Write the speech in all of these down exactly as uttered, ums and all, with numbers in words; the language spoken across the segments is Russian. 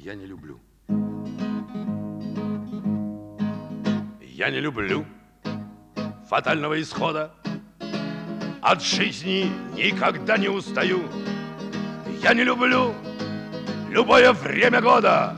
я не люблю. Я не люблю фатального исхода. От жизни никогда не устаю. Я не люблю любое время года,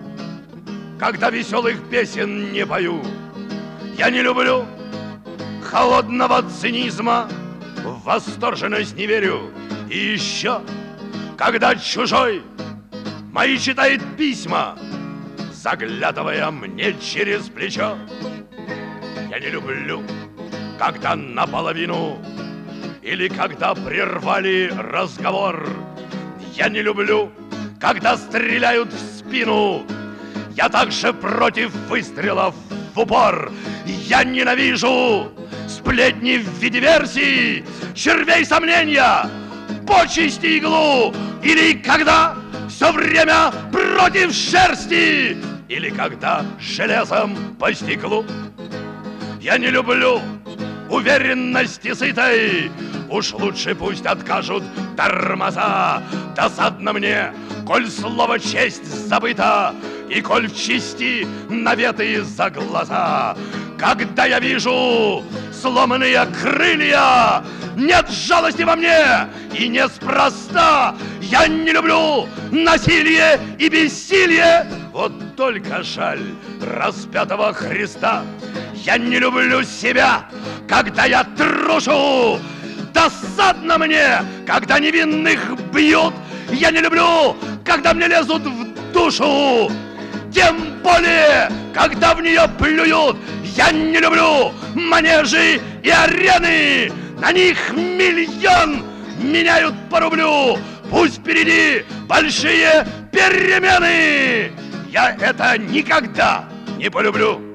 когда веселых песен не пою. Я не люблю холодного цинизма, в восторженность не верю. И еще, когда чужой мои читает письма, заглядывая мне через плечо. Я не люблю, когда наполовину или когда прервали разговор. Я не люблю, когда стреляют в спину. Я также против выстрелов в упор. Я ненавижу сплетни в виде версий, червей сомнения, почести иглу. Или когда все время против шерсти, или когда железом по стеклу. Я не люблю уверенности сытой, уж лучше пусть откажут тормоза. Досадно мне, коль слово честь забыто, и коль в чести наветы за глаза. Когда я вижу сломанные крылья, нет жалости во мне, и неспроста. Я не люблю насилие и бессилие, вот только жаль распятого Христа. Я не люблю себя, когда я трушу. Досадно мне, когда невинных бьют. Я не люблю, когда мне лезут в душу. Тем более, когда в нее плюют. Я не люблю манежи и арены. На них миллион меняют по рублю. Пусть впереди большие перемены. Я это никогда не полюблю.